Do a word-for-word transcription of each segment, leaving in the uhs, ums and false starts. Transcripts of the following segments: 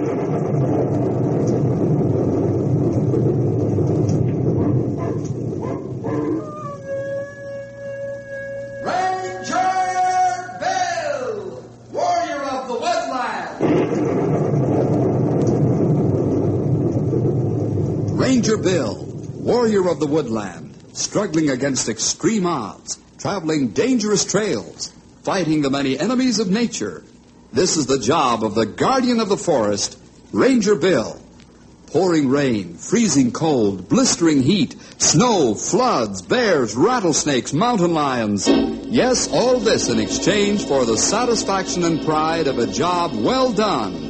Ranger Bill, warrior of the woodland, struggling against extreme odds, traveling dangerous trails, fighting the many enemies of nature. This is the job of the guardian of the forest, Ranger Bill. Pouring rain, freezing cold, blistering heat, snow, floods, bears, rattlesnakes, mountain lions. Yes, all this in exchange for the satisfaction and pride of a job well done.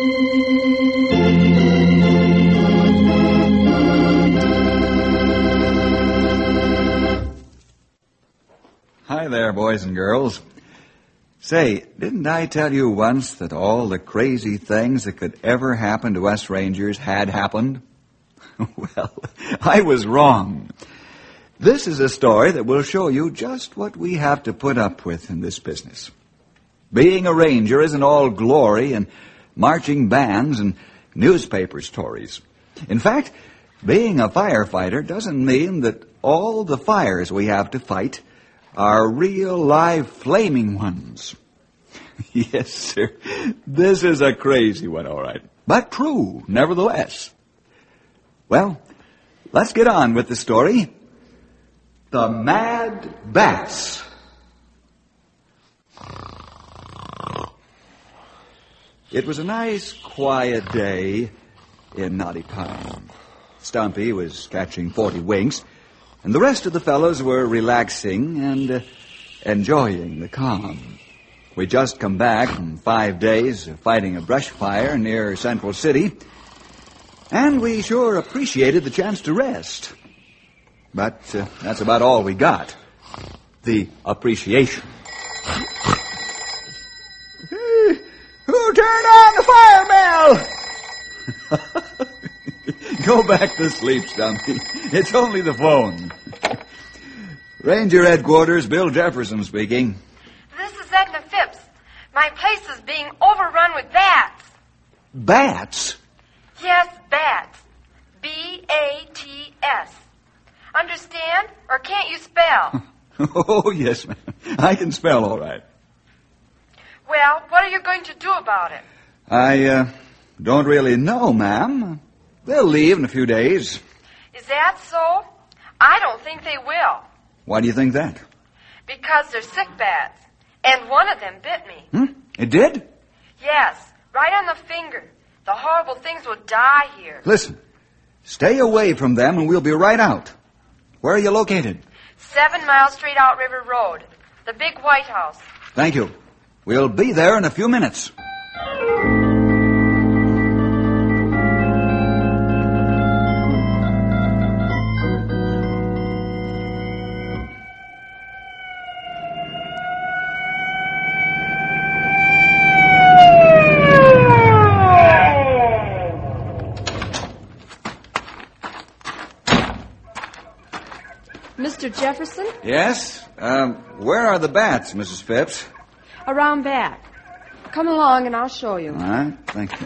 Hi there, boys and girls. Say, didn't I tell you once that all the crazy things that could ever happen to us Rangers had happened? Well, I was wrong. This is a story that will show you just what we have to put up with in this business. Being a Ranger isn't all glory and marching bands and newspaper stories. In fact, being a firefighter doesn't mean that all the fires we have to fight are real, live, flaming ones. Yes, sir. This is a crazy one, all right. But true, nevertheless. Well, let's get on with the story. The Mad Bats. It was a nice, quiet day in Knotty Pine. Stumpy was catching forty winks, and the rest of the fellows were relaxing and uh, enjoying the calm. We just come back from five days of fighting a brush fire near Central City, and we sure appreciated the chance to rest. But uh, that's about all we got. The appreciation. Hey, who turned on the fire bell? Go back to sleep, Stumpy. It's only the phone. Ranger Headquarters, Bill Jefferson speaking. This is Edna Phipps. My place is being overrun with bats. Bats? Yes, bats. B A T S. Understand? Or can't you spell? Oh, yes, ma'am. I can spell all right. Well, what are you going to do about it? I, uh, don't really know, ma'am. They'll leave in a few days. Is that so? I don't think they will. Why do you think that? Because they're sick bats. And one of them bit me. Hmm? It did? Yes, right on the finger. The horrible things will die here. Listen, stay away from them and we'll be right out. Where are you located? Seven miles straight out River Road. The big White House. Thank you. We'll be there in a few minutes. Mister Jefferson? Yes? Um, where are the bats, Missus Phipps? Around back. Come along and I'll show you. All right, thank you.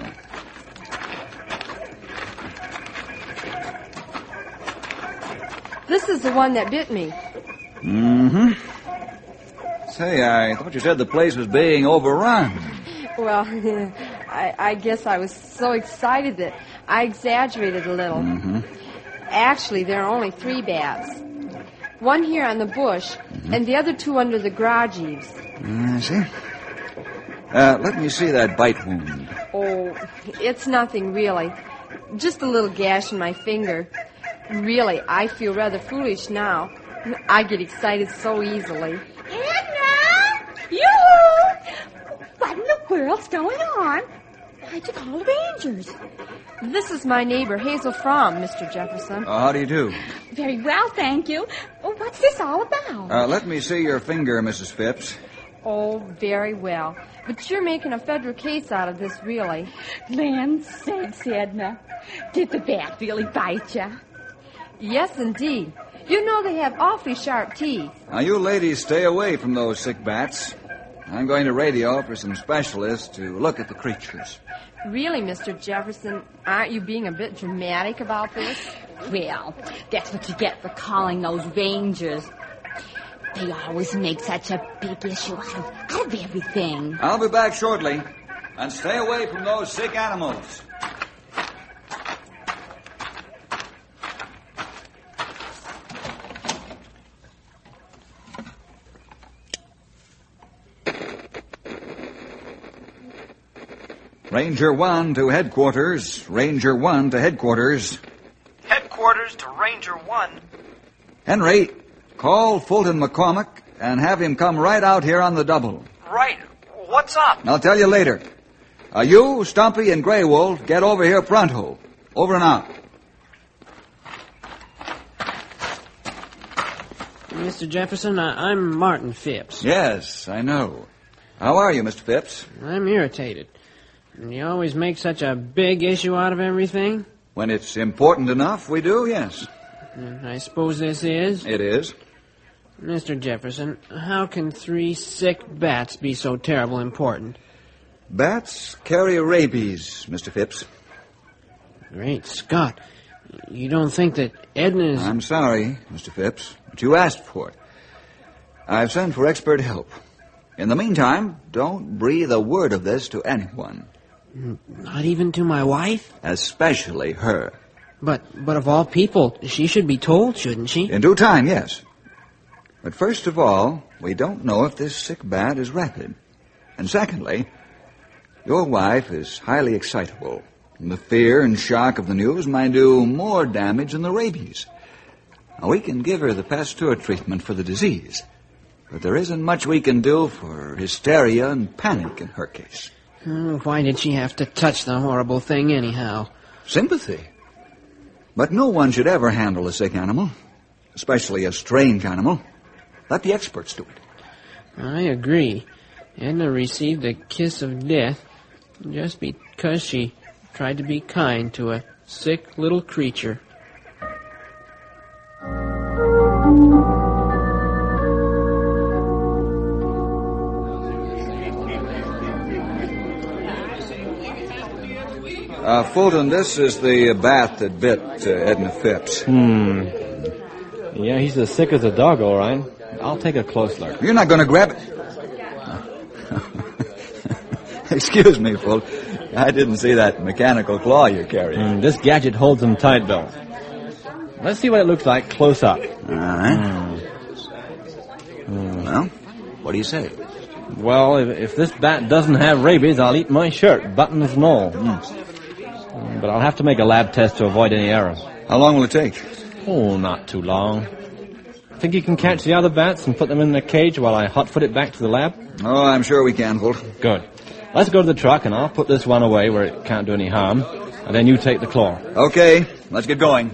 This is the one that bit me. Mm-hmm. Say, I thought you said the place was being overrun. Well, I, I guess I was so excited that I exaggerated a little. Mm-hmm. Actually, there are only three bats. One here on the bush, mm-hmm. and the other two under the garage eaves. I see. Uh, let me see that bite wound. Oh, it's nothing, really. Just a little gash in my finger. Really, I feel rather foolish now. I get excited so easily. Edna! You! What in the world's going on? Why'd you call the Rangers? This is my neighbor, Hazel Fromm, Mister Jefferson. Uh, how do you do? Very well, thank you. Oh, what's this all about? Uh, let me see your finger, Missus Phipps. Oh, very well. But you're making a federal case out of this, really. Land sakes, Edna. Did the bat really bite you? Yes, indeed. You know they have awfully sharp teeth. Now, you ladies stay away from those sick bats. I'm going to radio for some specialists to look at the creatures. Really, Mister Jefferson, aren't you being a bit dramatic about this? Well, that's what you get for calling those rangers. They always make such a big issue out of, out of everything. I'll be back shortly. And stay away from those sick animals. Ranger one to headquarters. Ranger one to headquarters. Headquarters to Ranger one. Henry, call Fulton McCormick and have him come right out here on the double. Right. What's up? I'll tell you later. Uh, you, Stumpy, and Grey Wolf, get over here pronto. Over and out. Mister Jefferson, I, I'm Martin Phipps. Yes, I know. How are you, Mister Phipps? I'm irritated. You always make such a big issue out of everything? When it's important enough, we do, yes. I suppose this is? It is. Mister Jefferson, how can three sick bats be so terrible important? Bats carry rabies, Mister Phipps. Great Scott. You don't think that Edna is... I'm sorry, Mister Phipps, but you asked for it. I've sent for expert help. In the meantime, don't breathe a word of this to anyone. Not even to my wife? Especially her. But, but of all people, she should be told, shouldn't she? In due time, yes. But first of all, we don't know if this sick bat is rapid. And secondly, your wife is highly excitable. And the fear and shock of the news might do more damage than the rabies. Now, we can give her the Pasteur treatment for the disease, but there isn't much we can do for hysteria and panic in her case. Oh, why did she have to touch the horrible thing anyhow? Sympathy. But no one should ever handle a sick animal, especially a strange animal. Let the experts do it. I agree. Edna received a kiss of death just because she tried to be kind to a sick little creature. Uh, Fulton, this is the bat that bit uh, Edna Phipps. Hmm. Yeah, he's as sick as a dog, all right. I'll take a close look. You're not going to grab it? Excuse me, Fulton. I didn't see that mechanical claw you're carrying. Mm, this gadget holds him tight, though. Let's see what it looks like close up. All right. Mm. Mm. Well, what do you say? Well, if, if this bat doesn't have rabies, I'll eat my shirt, buttons and all. Mm. Mm, but I'll have to make a lab test to avoid any error. How long will it take? Oh, not too long. Think you can catch the other bats and put them in the cage while I hotfoot it back to the lab? Oh, I'm sure we can, Fulton. Good. Let's go to the truck, and I'll put this one away where it can't do any harm, and then you take the claw. Okay, let's get going.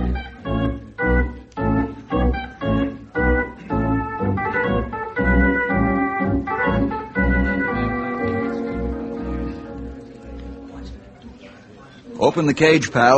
Open the cage, pal.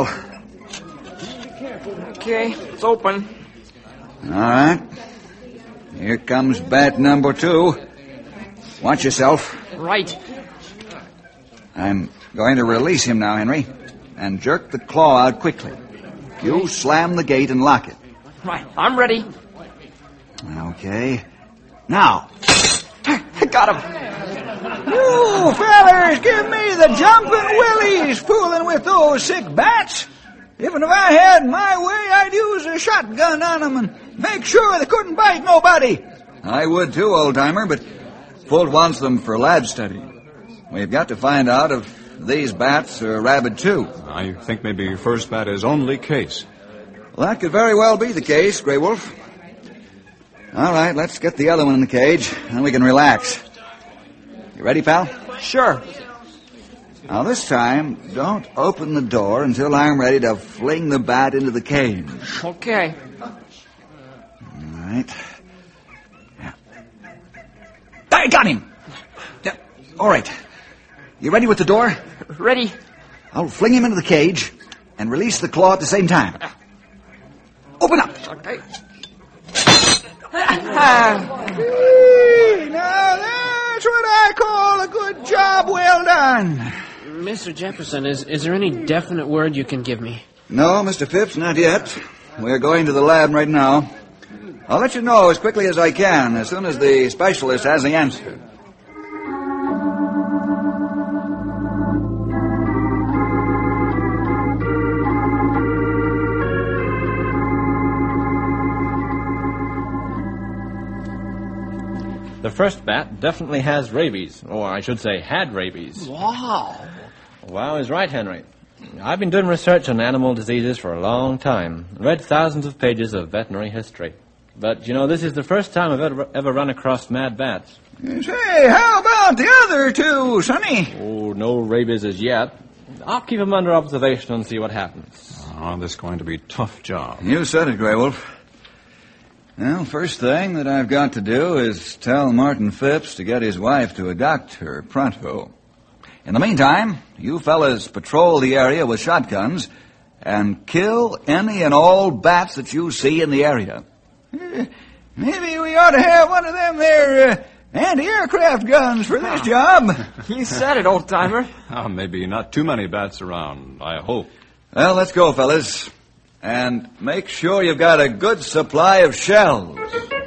Okay, it's open. All right. Here comes bat number two. Watch yourself. Right. I'm going to release him now, Henry, and jerk the claw out quickly. You slam the gate and lock it. Right, I'm ready. Okay. Now. I got him. You fellers, give me the jumping willies fooling with those sick bats. Even if I had my way, I'd use a shotgun on them and make sure they couldn't bite nobody. I would too, old-timer, but Fult wants them for lab study. We've got to find out if these bats are rabid too. I think maybe your first bat is only case. Well, that could very well be the case, Grey Wolf. All right, let's get the other one in the cage, and we can relax. You ready, pal? Sure. Now, this time, don't open the door until I'm ready to fling the bat into the cage. Okay. All right. Yeah. I got him! Yeah. All right. You ready with the door? Ready. I'll fling him into the cage and release the claw at the same time. Open up! Okay. Hey, now that's call a good job well done. Mister Jefferson, is, is there any definite word you can give me? No, Mister Phipps, not yet. We're going to the lab right now. I'll let you know as quickly as I can, as soon as the specialist has the answer. The first bat definitely has rabies, or I should say had rabies. Wow. Wow is right, Henry. I've been doing research on animal diseases for a long time, read thousands of pages of veterinary history. But, you know, this is the first time I've ever, ever run across mad bats. Say, how about the other two, Sonny? Oh, no rabies as yet. I'll keep them under observation and see what happens. Oh, this is going to be a tough job. You said it, Grey Wolf. Well, first thing that I've got to do is tell Martin Phipps to get his wife to a doctor pronto. In the meantime, you fellas patrol the area with shotguns and kill any and all bats that you see in the area. Uh, maybe we ought to have one of them there uh, anti-aircraft guns for this job. You said it, old-timer. Oh, maybe not too many bats around, I hope. Well, let's go, fellas. And make sure you've got a good supply of shells.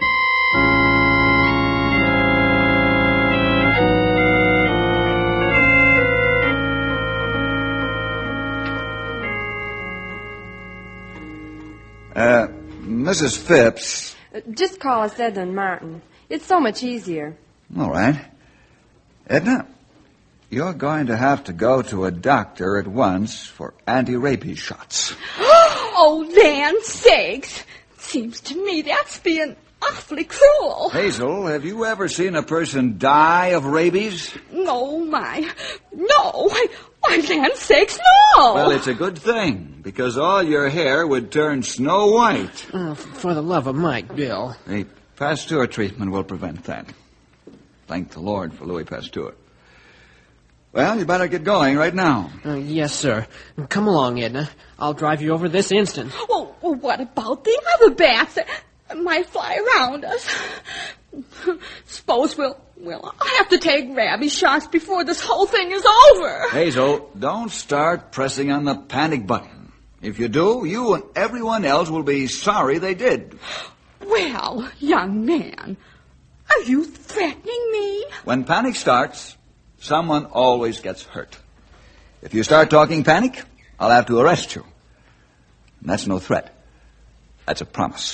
Uh, Missus Phipps. Uh, Just call us Edna and Martin. It's so much easier. All right. Edna, you're going to have to go to a doctor at once for anti-rabies shots. Oh, land sakes. Seems to me that's being awfully cruel. Hazel, have you ever seen a person die of rabies? No, my. No. Why, land sakes, no. Well, it's a good thing, because all your hair would turn snow white. Oh, for the love of Mike, Bill. The Pasteur treatment will prevent that. Thank the Lord for Louis Pasteur. Well, you better get going right now. Uh, yes, sir. Come along, Edna. I'll drive you over this instant. Well, well, what about the other bats that might fly around us? Suppose we'll, we'll have to take rabies shots before this whole thing is over. Hazel, don't start pressing on the panic button. If you do, you and everyone else will be sorry they did. Well, young man, are you threatening me? When panic starts, someone always gets hurt. If you start talking panic, I'll have to arrest you. And that's no threat. That's a promise.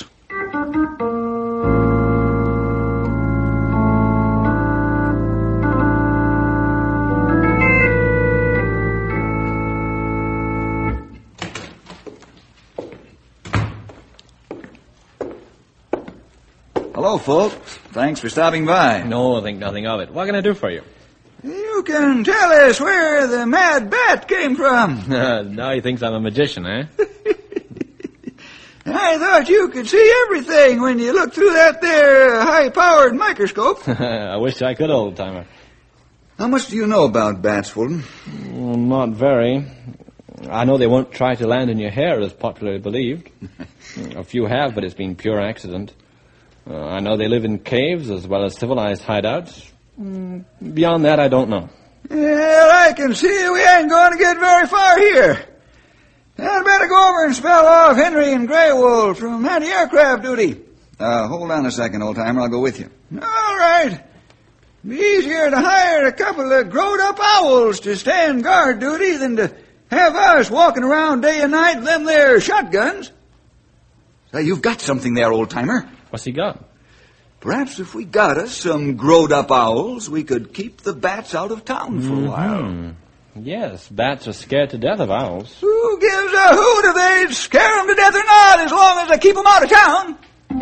Hello, folks. Thanks for stopping by. No, I think nothing of it. What can I do for you? You can tell us where the mad bat came from. Now he thinks I'm a magician, eh? I thought you could see everything when you looked through that there high-powered microscope. I wish I could, old-timer. How much do you know about bats, Fulton? Well, not very. I know they won't try to land in your hair, as popularly believed. A few have, but it's been pure accident. Uh, I know they live in caves as well as civilized hideouts. Mm, beyond that, I don't know. Well, I can see we ain't going to get very far here. I'd better go over and spell off Henry and Grey Wolf from anti-aircraft duty. Uh, hold on a second, old-timer. I'll go with you. All right. Be easier to hire a couple of growed-up owls to stand guard duty than to have us walking around day and night with them there shotguns. Say, you've got something there, old-timer. What's he got? Perhaps if we got us some growed-up owls, we could keep the bats out of town for a while. Mm-hmm. Yes, bats are scared to death of owls. Who gives a hoot if they scare them to death or not, as long as they keep them out of town?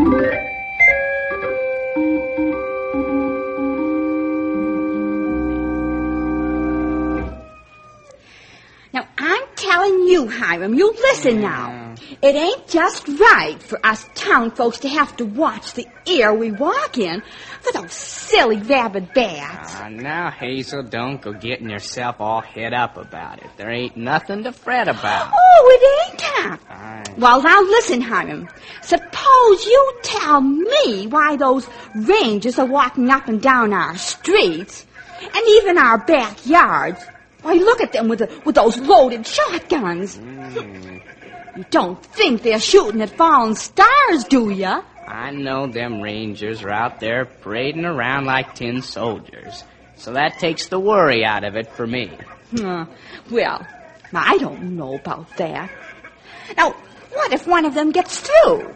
Now, I'm telling you, Hiram, you listen now. It ain't just right for us town folks to have to watch the air we walk in for those silly rabid bats. Uh, now, Hazel, don't go getting yourself all head up about it. There ain't nothing to fret about. Oh, it ain't, Cap. Aye. Well, now listen, Hiram. Suppose you tell me why those rangers are walking up and down our streets And even our backyards. Why, look at them with, the, with those loaded shotguns. Mm. You don't think they're shooting at fallen stars, do ya? I know them Rangers are out there parading around like tin soldiers. So that takes the worry out of it for me. Uh, well, I don't know about that. Now, what if one of them gets through?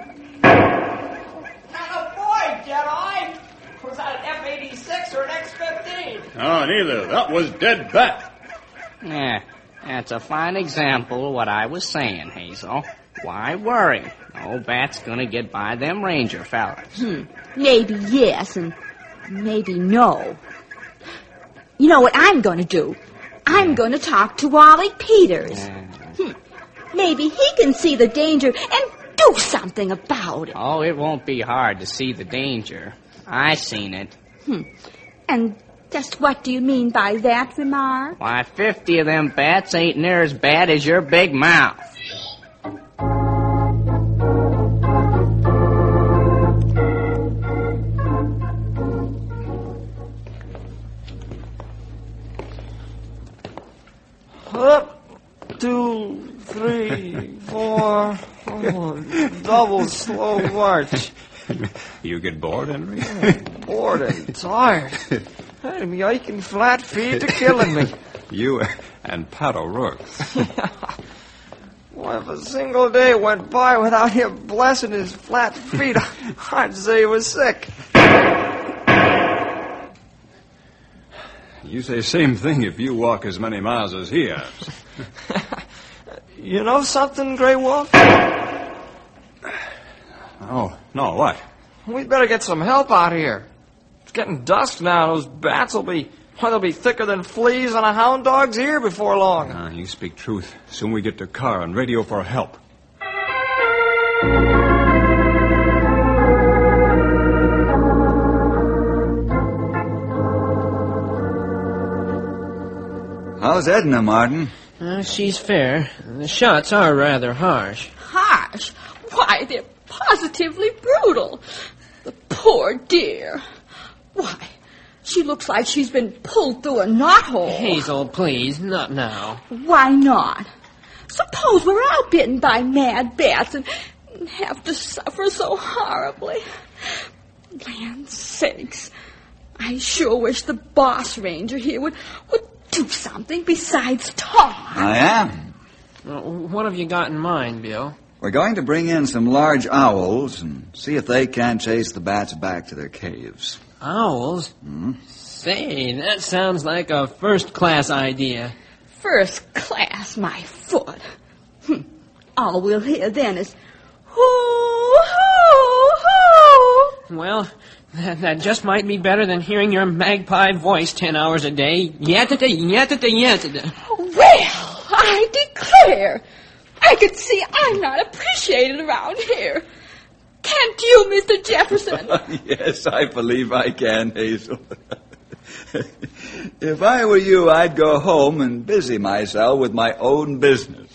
Jedi? Was that an F eighty-six or an X fifteen? Oh, neither. That was dead bat. Yeah, that's a fine example of what I was saying, Hazel. Why worry? No bat's gonna get by them Ranger fellas. Hmm. Maybe yes, and maybe no. You know what I'm gonna do? I'm gonna talk to Wally Peters. Yeah. Hmm. Maybe he can see the danger and do something about it. Oh, it won't be hard to see the danger. I seen it. Hmm. And just what do you mean by that remark? Why, fifty of them bats ain't near as bad as your big mouth. Up, two, three, four, oh, double slow march. You get bored, Henry? Bored and tired. I'm yiking flat feet to killing me. You and Pat O'Rourke. Well, if a single day went by without him blessing his flat feet, I'd say he was sick. You say same thing if you walk as many miles as he has. You know something, Grey Wolf? Oh, no, what? We'd better get some help out here. It's getting dusk now. Those bats will be, well, they'll be thicker than fleas on a hound dog's ear before long. Ah, you speak truth. Soon we get to car and radio for help. How's Edna, Martin? Uh, she's fair. The shots are rather harsh. Harsh? Why, they're positively brutal. The poor dear. Why, she looks like she's been pulled through a knothole. Hazel, please, not now. Why not? Suppose we're all bitten by mad bats and have to suffer so horribly. Land's sakes. I sure wish the boss ranger here would, would do something besides talk. I am. Well, what have you got in mind, Bill? We're going to bring in some large owls and see if they can't chase the bats back to their caves. Owls? Hmm? Say, that sounds like a first-class idea. First class, my foot. Hmm. All we'll hear then is, hoo, hoo, hoo. Well, that, that just might be better than hearing your magpie voice ten hours a day. Yatta-da, yatta-da, yatta-da. Well, I declare, I can see I'm not appreciated around here. Can't you, Mister Jefferson? Yes, I believe I can, Hazel. If I were you, I'd go home and busy myself with my own business.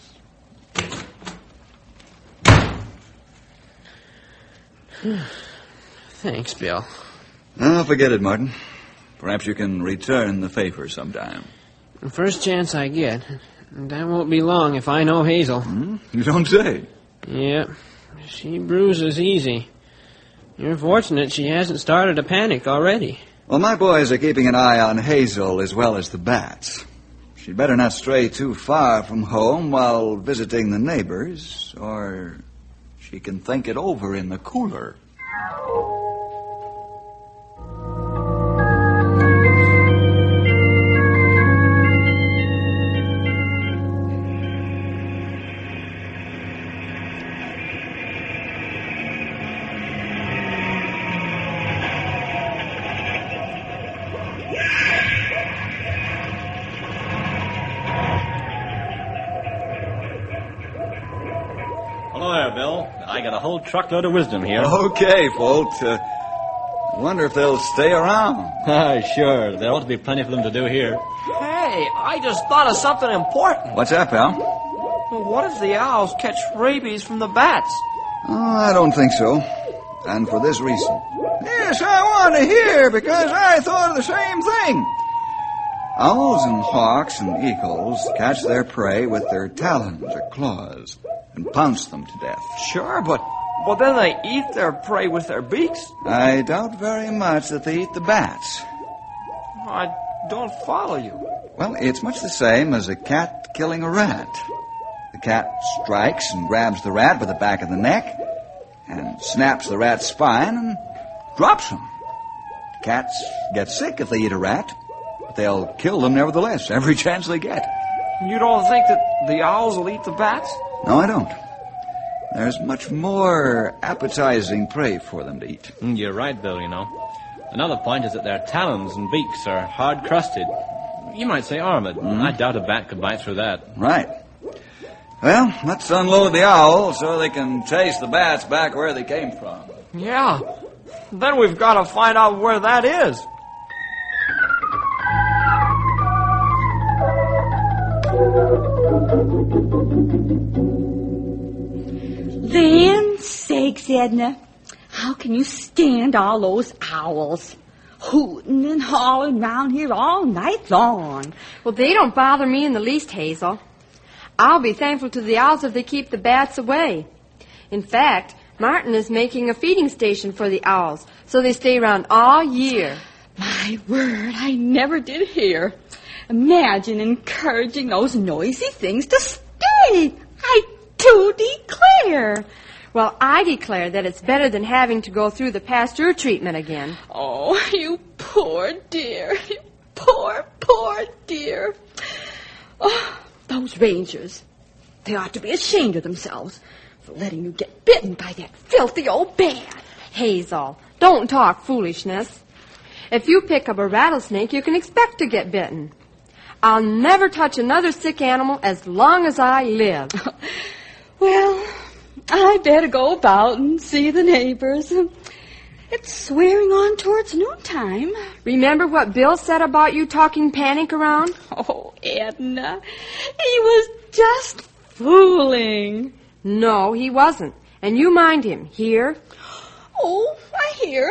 Thanks, Bill. Oh, forget it, Martin. Perhaps you can return the favor sometime. First chance I get. That won't be long if I know Hazel. Hmm? You don't say. Yeah, she bruises easy. You're fortunate she hasn't started a panic already. Well, my boys are keeping an eye on Hazel as well as the bats. She'd better not stray too far from home while visiting the neighbors, or she can think it over in the cooler. Hello there, Bill. I got a whole truckload of wisdom here. Okay, folks. Uh, I wonder if they'll stay around. Ah, sure. There ought to be plenty for them to do here. Hey, I just thought of something important. What's that, pal? What if the owls catch rabies from the bats? Oh, I don't think so. And for this reason. Yes, I want to hear, because I thought of the same thing. Owls and hawks and eagles catch their prey with their talons or claws and pounce them to death. Sure, but, but then they eat their prey with their beaks? I doubt very much that they eat the bats. I don't follow you. Well, it's much the same as a cat killing a rat. The cat strikes and grabs the rat by the back of the neck and snaps the rat's spine and drops him. Cats get sick if they eat a rat, but they'll kill them nevertheless, every chance they get. You don't think that the owls will eat the bats? No, I don't. There's much more appetizing prey for them to eat. You're right, Bill, you know. Another point is that their talons and beaks are hard-crusted. You might say armored. Mm. I doubt a bat could bite through that. Right. Well, let's unload the owl so they can chase the bats back where they came from. Yeah. Then we've got to find out where that is. Land sakes, Edna. How can you stand all those owls? Hooting and hawing round here all night long. Well, they don't bother me in the least, Hazel. I'll be thankful to the owls if they keep the bats away. In fact, Martin is making a feeding station for the owls, so they stay around all year. My word, I never did hear. Imagine encouraging those noisy things to stay. I do declare. Well, I declare that it's better than having to go through the Pasteur treatment again. Oh, you poor dear. You poor, poor dear. Oh, those rangers. They ought to be ashamed of themselves for letting you get bitten by that filthy old bat. Hazel, don't talk foolishness. If you pick up a rattlesnake, you can expect to get bitten. I'll never touch another sick animal as long as I live. Well, I better go about and see the neighbors. It's swearing on towards noontime. Remember what Bill said about you talking panic around? Oh, Edna, he was just fooling. No, he wasn't. And you mind him, hear? Oh, I hear.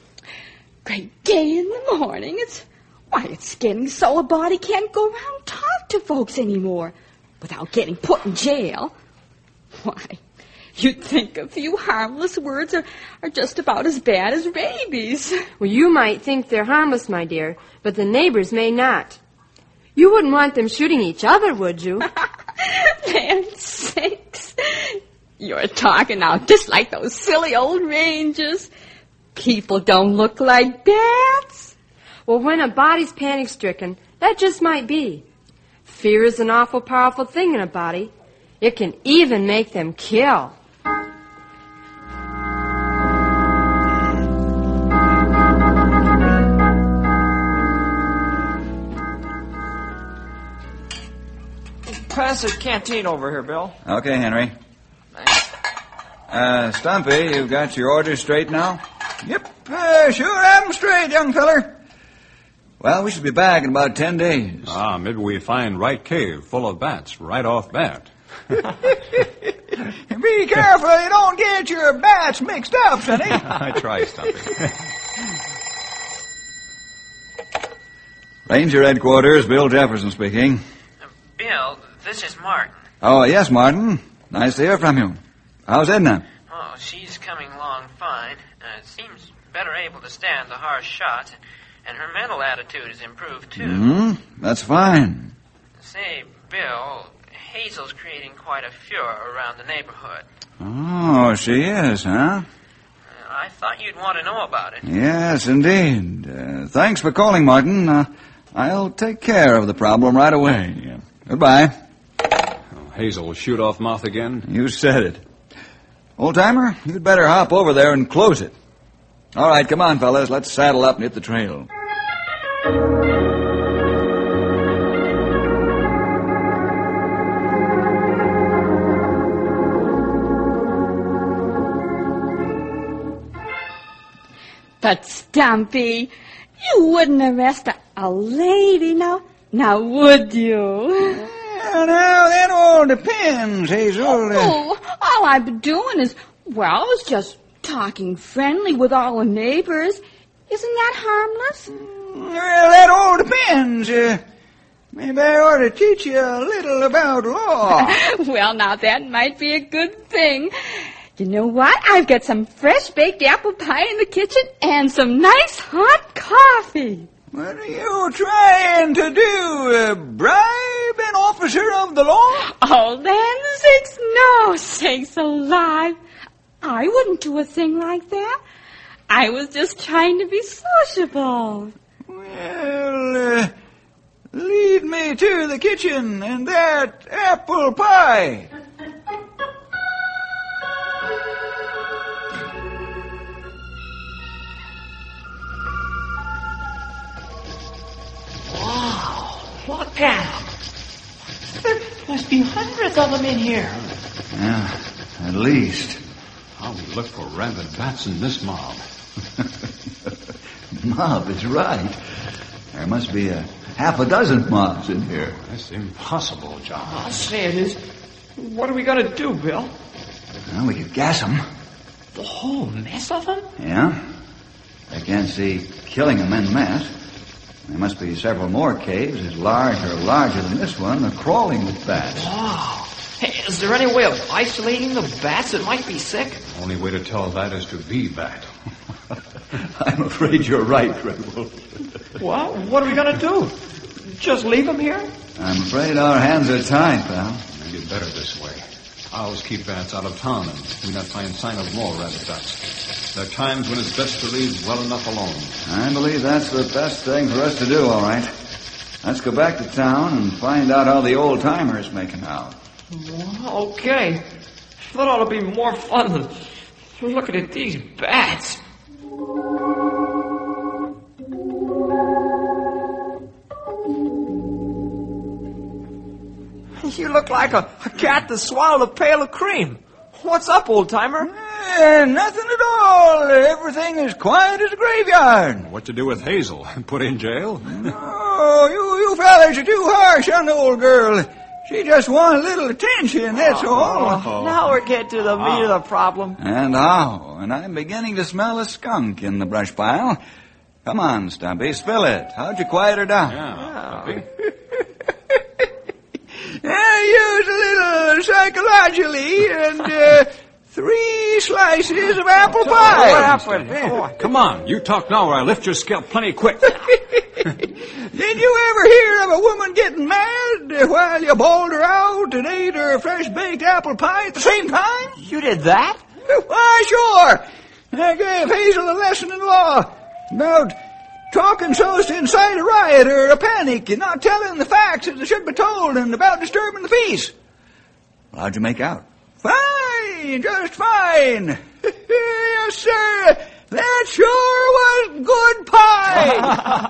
Great day in the morning. It's, why, it's getting so a body can't go around and talk to folks anymore without getting put in jail. Why, you'd think a few harmless words are, are just about as bad as rabies. Well, you might think they're harmless, my dear, but the neighbors may not. You wouldn't want them shooting each other, would you? Land's sakes. You're talking now just like those silly old rangers. People don't look like bats. Well, when a body's panic-stricken, that just might be. Fear is an awful powerful thing in a body. It can even make them kill. Pass the canteen over here, Bill. Okay, Henry. Uh, Stumpy, you've got your orders straight now? Yep, uh, sure have 'em straight, young feller. Well, we should be back in about ten days. Ah, maybe we find right cave full of bats right off bat. Be careful you don't get your bats mixed up, Sonny. I try, Stumpy. Ranger headquarters, Bill Jefferson speaking. Uh, Bill, this is Martin. Oh, yes, Martin. Nice to hear from you. How's Edna? Oh, she's coming along fine. Uh, seems better able to stand the harsh shots, and her mental attitude has improved, too. Mm-hmm. That's fine. Say, Bill, Hazel's creating quite a furor around the neighborhood. Oh, she is, huh? Uh, I thought you'd want to know about it. Yes, indeed. Uh, thanks for calling, Martin. Uh, I'll take care of the problem right away. Yeah. Goodbye. Oh, Hazel will shoot off mouth again? You said it. Old-timer, you'd better hop over there and close it. All right, come on, fellas. Let's saddle up and hit the trail. But, Stumpy, you wouldn't arrest a, a lady, now, now would you? Well, now, that all depends, Hazel. Oh, all I've been doing is, well, I was just talking friendly with all the neighbors. Isn't that harmless? Well, that all depends. Uh, maybe I ought to teach you a little about law. Well, now, that might be a good thing. You know what? I've got some fresh-baked apple pie in the kitchen and some nice hot coffee. What are you trying to do? Uh, bribe an officer of the law? Oh, land sakes, no, sakes alive. I wouldn't do a thing like that. I was just trying to be sociable. Well, uh, lead me to the kitchen and that apple pie. Wow, look at them. There must be hundreds of them in here. Yeah, at least. How we look for rabid bats in this mob. Mob is right. There must be a half a dozen mobs in here. That's impossible, John. I'll say it is. What are we going to do, Bill? Well, we could gas them. The whole mess of them? Yeah. I can't see killing them en masse. There must be several more caves as large or larger than this one are crawling with bats. Wow. Hey, is there any way of isolating the bats that might be sick? Only way to tell that is to be bat. I'm afraid you're right, Redwolf. Well, what are we going to do? Just leave them here? I'm afraid our hands are tied, pal. Maybe better this way. Owls keep bats out of town, and we not find sign of more rabbit bats. There are times when it's best to leave well enough alone. I believe that's the best thing for us to do, all right. Let's go back to town and find out how the old-timer's making out. Well, okay. That ought to be more fun than looking at these bats. You look like a, a cat that swallowed a pail of cream. What's up, old-timer? Eh, nothing at all. Everything is quiet as a graveyard. What to do with Hazel? Put in jail? Oh, you, you fellas are too harsh on the old girl. She just wanted a little attention, that's oh, all. Oh. Now we're getting to the meat of the problem. And how? And I'm beginning to smell a skunk in the brush pile. Come on, Stumpy, spill it. How'd you quiet her down? Yeah, Stumpy. I used a little psychologically and uh, three slices of apple pie. What happened? Oh, come on, you talk now or I lift your scalp plenty quick. Did you ever hear of a woman getting mad while you bawled her out and ate her fresh-baked apple pie at the same time? You did that? Why, sure. I gave Hazel a lesson in law about talking so as to incite a riot or a panic and not telling the facts as they should be told and about disturbing the peace. How'd you make out? Fine, just fine. Yes, sir. That sure was good pie.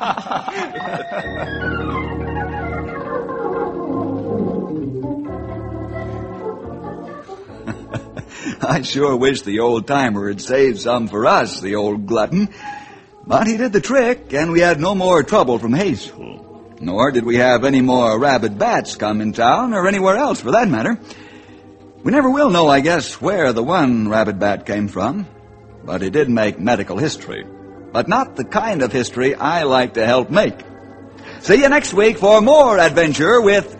I sure wish the old-timer had saved some for us, the old glutton. But he did the trick, and we had no more trouble from Hazel. Nor did we have any more rabid bats come in town, or anywhere else for that matter. We never will know, I guess, where the one rabid bat came from. But he did make medical history. But not the kind of history I like to help make. See you next week for more adventure with